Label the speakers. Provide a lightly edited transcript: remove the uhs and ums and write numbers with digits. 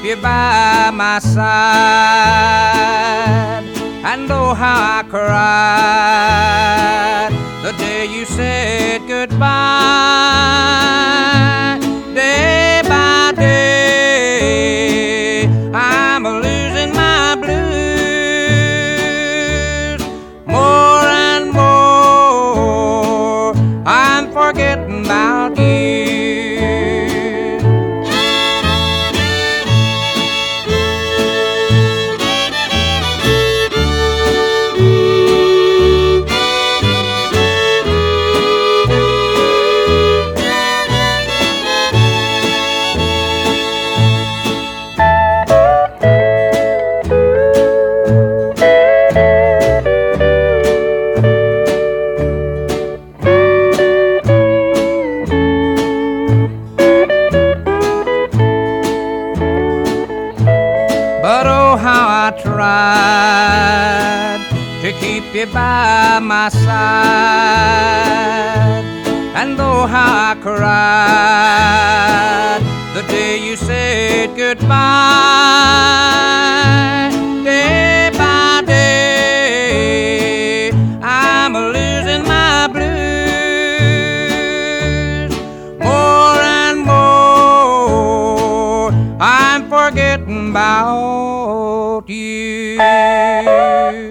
Speaker 1: you by my side. And oh, how I cried the day you said goodbye. Day by day, I'm losing my blues. More and more, I'm forgetting about you. But oh, how I tried to keep you by my side. And oh, how I cried the day you said goodbye. Day by day, I'm losing my blues. More and more, I'm forgetting about you.